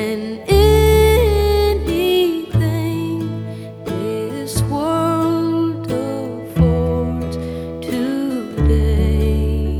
than anything this world affords today.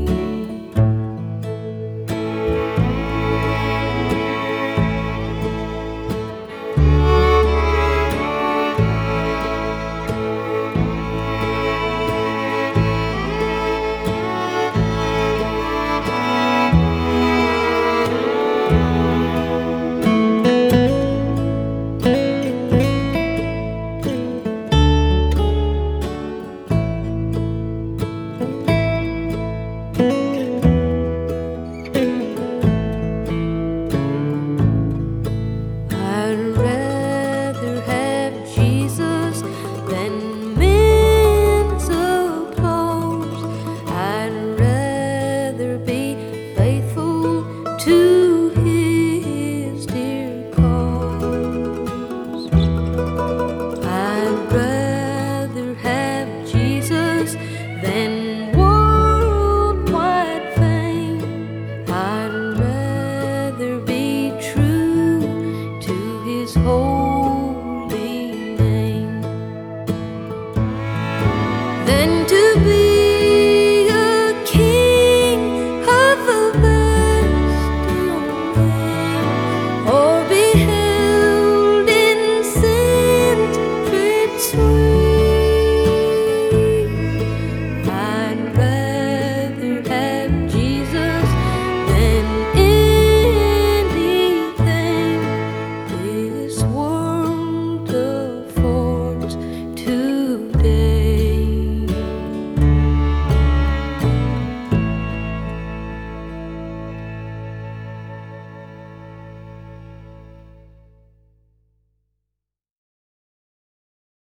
I'd rather have Jesus than men's applause. I'd rather be faithful to His dear cause. I'd rather have Jesus than worldwide fame. I'd rather be true to His holy name than to be a king of a vast domain, or be held in sin's dread sway. I'd rather have Jesus than anything this world affords to